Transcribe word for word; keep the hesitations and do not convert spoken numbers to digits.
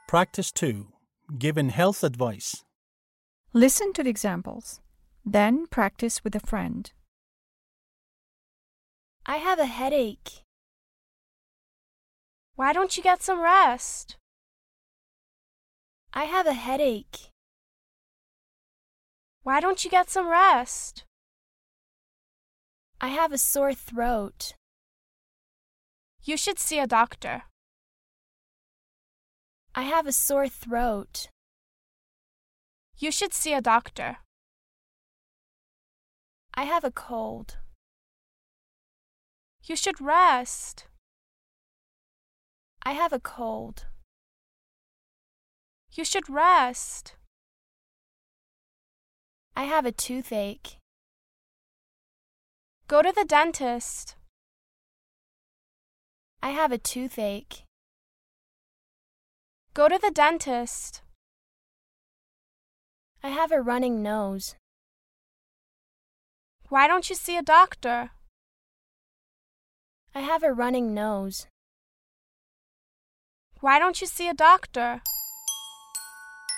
Practice two. Giving health advice. Listen to the examples. Then practice with a friend. I have a headache. Why don't you get some rest? I have a headache. Why don't you get some rest? I have a sore throat. You should see a doctor. I have a sore throat. You should see a doctor. I have a cold. You should rest. I have a cold. You should rest. I have a toothache. Go to the dentist. I have a toothache. Go to the dentist. I have a running nose. Why don't you see a doctor? I have a running nose. Why don't you see a doctor?